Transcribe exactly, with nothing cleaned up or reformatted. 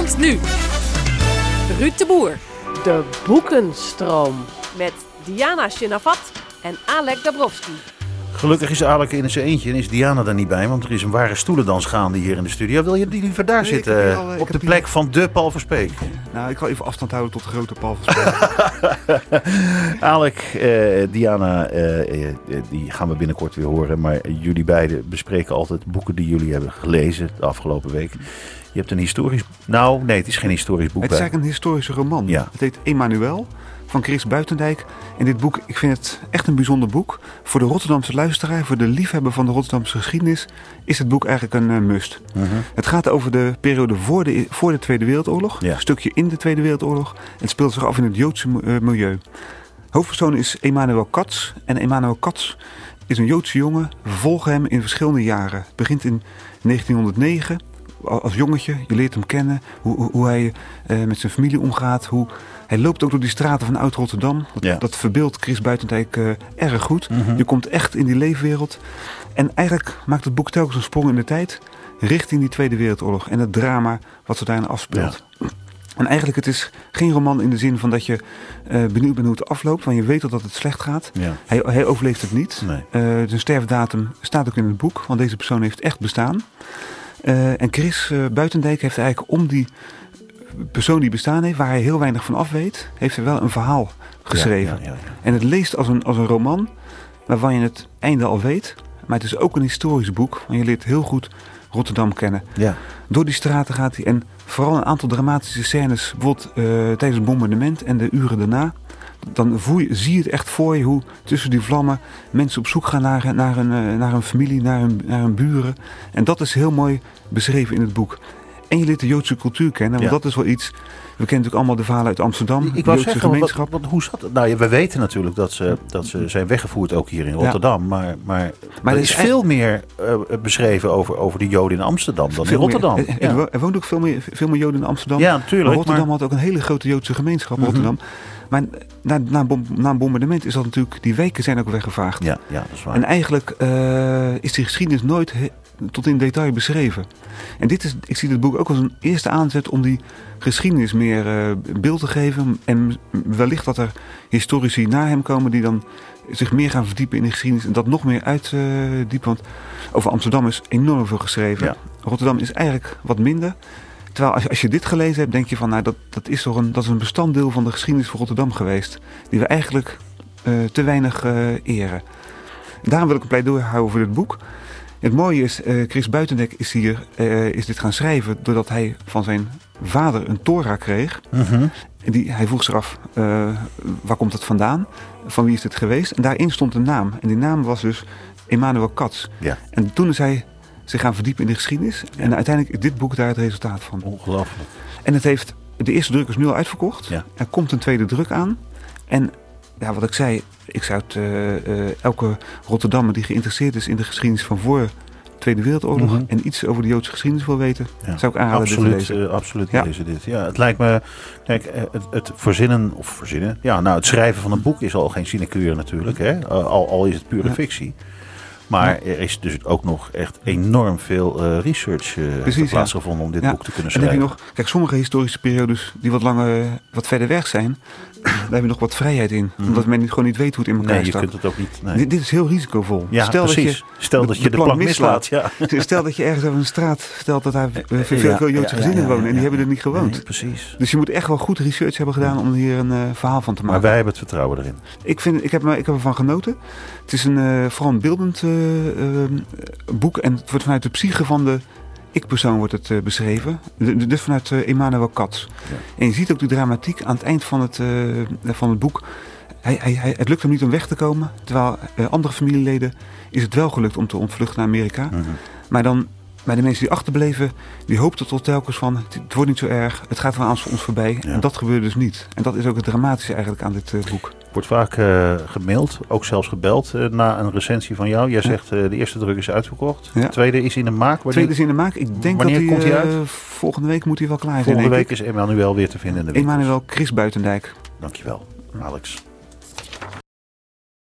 Komt nu. Ruud de Boer. De boekenstroom. Met Diana Shinafat en Alec Dabrowski. Gelukkig is Alec in zijn eentje en is Diana er niet bij, want er is een ware stoelendans gaande hier in de studio. Wil je liever daar Nee, zitten, al, uh, op de plek hier... van de Paul Verspeek? Nou, ik wil even afstand houden tot de grote Paul Verspeek. Alec, uh, Diana, uh, uh, die gaan we binnenkort weer horen, maar jullie beiden bespreken altijd boeken die jullie hebben gelezen de afgelopen week. Je hebt een historisch... Nou, nee, het is geen historisch boek. Het is bij. eigenlijk een historische roman. Ja. Het heet Emmanuel van Chris Buitendijk. En dit boek, ik vind het echt een bijzonder boek. Voor de Rotterdamse luisteraar, voor de liefhebber van de Rotterdamse geschiedenis, is het boek eigenlijk een uh, must. Uh-huh. Het gaat over de periode voor de, voor de Tweede Wereldoorlog. Ja. Een stukje in de Tweede Wereldoorlog. Het speelt zich af in het Joodse uh, milieu. Hoofdpersoon is Emanuel Katz. En Emanuel Katz is een Joodse jongen. We volgen hem in verschillende jaren. Het begint in negentienhonderdnegen. Als jongetje, je leert hem kennen, hoe, hoe, hoe hij uh, met zijn familie omgaat. Hoe, hij loopt ook door die straten van Oud-Rotterdam. Dat, ja. dat verbeeldt Chris Buitendijk uh, erg goed. Mm-hmm. Je komt echt in die leefwereld. En eigenlijk maakt het boek telkens een sprong in de tijd richting die Tweede Wereldoorlog. En het drama wat zich daarin afspeelt. Ja. En eigenlijk het is geen roman in de zin van dat je uh, benieuwd bent hoe het afloopt. Want je weet al dat het slecht gaat. Ja. Hij, hij overleeft het niet. Nee. Uh, zijn sterfdatum staat ook in het boek. Want deze persoon heeft echt bestaan. Uh, en Chris uh, Buitendijk heeft eigenlijk om die persoon die bestaan heeft, waar hij heel weinig van af weet, heeft hij wel een verhaal geschreven. Ja, ja, ja, ja. En het leest als een, als een roman waarvan je het einde al weet. Maar het is ook een historisch boek. Want je leert heel goed Rotterdam kennen. Ja. Door die straten gaat hij. En vooral een aantal dramatische scènes, bijvoorbeeld uh, tijdens het bombardement en de uren daarna. Dan voel je, zie je het echt voor je hoe tussen die vlammen mensen op zoek gaan naar, naar, een, naar een familie, naar hun, naar hun buren. En dat is heel mooi beschreven in het boek. En je leert de Joodse cultuur kennen, want ja. dat is wel iets... We kennen natuurlijk allemaal de verhalen uit Amsterdam, Ik de wou Joodse zeggen, gemeenschap. wat, wat, hoe zat het? Nou, ja, we weten natuurlijk dat ze, dat ze zijn weggevoerd ook hier in Rotterdam. Ja. Maar, maar, maar er is, is veel echt... meer uh, beschreven over, over de Joden in Amsterdam dan veel in Rotterdam. Meer, er, ja. er woont ook veel meer, veel meer Joden in Amsterdam. Ja, natuurlijk. Maar Rotterdam maar... had ook een hele grote Joodse gemeenschap, mm-hmm. Rotterdam. Maar na, na, bom, na een bombardement is dat natuurlijk... Die wijken zijn ook weggevaagd. Ja, ja, dat is waar. En eigenlijk uh, is die geschiedenis nooit he, tot in detail beschreven. En dit is, ik zie dit boek ook als een eerste aanzet om die geschiedenis meer uh, beeld te geven. En wellicht dat er historici na hem komen die dan zich meer gaan verdiepen in de geschiedenis. En dat nog meer uitdiepen. Uh, want over Amsterdam is enorm veel geschreven. Ja. Rotterdam is eigenlijk wat minder. Terwijl als je, als je dit gelezen hebt, denk je van... nou dat, dat, is toch een, dat is een bestanddeel van de geschiedenis van Rotterdam geweest. Die we eigenlijk uh, te weinig uh, eren. Daarom wil ik een pleidooi houden voor dit boek. Het mooie is, uh, Chris Buitendijk is hier uh, is dit gaan schrijven... doordat hij van zijn vader een Torah kreeg. Mm-hmm. En die, hij vroeg zich af, uh, waar komt het vandaan? Van wie is dit geweest? En daarin stond een naam. En die naam was dus Emanuel Katz. Ja. En toen is hij zich gaan verdiepen in de geschiedenis. Ja. En uiteindelijk is dit boek daar het resultaat van. Ongelooflijk. En het heeft, de eerste druk is nu al uitverkocht. Ja. Er komt een tweede druk aan. En ja, wat ik zei, ik zou het uh, uh, elke Rotterdammer die geïnteresseerd is in de geschiedenis van voor de Tweede Wereldoorlog mm-hmm. en iets over de Joodse geschiedenis wil weten, ja. zou ik aanraden absoluut, dit te lezen. Uh, absoluut ja. lezen dit. Ja, het lijkt me, kijk, het, het verzinnen, of verzinnen, ja, nou, het schrijven van een boek is al geen sinecure natuurlijk, hè? Al, al is het pure ja. fictie. Maar er is dus ook nog echt enorm veel uh, research uh, plaatsgevonden ja. om dit ja. boek te kunnen schrijven. En dan heb je nog, kijk, sommige historische periodes die wat langer, wat verder weg zijn, daar heb je nog wat vrijheid in. Mm-hmm. Omdat men niet, gewoon niet weet hoe het in elkaar nee, staat. Nee, je kunt het ook niet. Nee. Dit, dit is heel risicovol. Ja, stel precies. Dat je stel dat je de, de plank mislaat. Ja. Stel dat je ergens over een straat stelt dat daar veel, ja, veel Joodse ja, gezinnen ja, ja, wonen. En die ja, hebben er niet gewoond. Nee, precies. Dus je moet echt wel goed research hebben gedaan om hier een uh, verhaal van te maken. Maar wij hebben het vertrouwen erin. Ik, vind, ik, heb, ik heb ervan genoten. Het is een, uh, vooral een beeldend uh, uh, boek. En het wordt vanuit de psyche van de ik-persoon wordt het uh, beschreven. Dus vanuit uh, Emanuel Katz. Ja. En je ziet ook de dramatiek aan het eind van het, uh, van het boek. Hij, hij, hij, het lukt hem niet om weg te komen. Terwijl uh, andere familieleden is het wel gelukt om te ontvluchten naar Amerika. Mm-hmm. Maar dan, bij de mensen die achterbleven, die hoopten tot telkens van, het, het wordt niet zo erg, het gaat wel aan ons voorbij. Ja. En dat gebeurde dus niet. En dat is ook het dramatische eigenlijk aan dit uh, boek. Wordt vaak uh, gemaild, ook zelfs gebeld uh, na een recensie van jou. Jij ja. zegt uh, de eerste druk is uitverkocht. Ja. De tweede is in de maak. De tweede is in de maak. Ik denk wanneer dat komt hij uh, uit? Volgende week moet hij wel klaar zijn. Volgende week is Emmanuel weer te vinden in de winkels. Emanuel Chris Buitendijk. Dankjewel, Alex.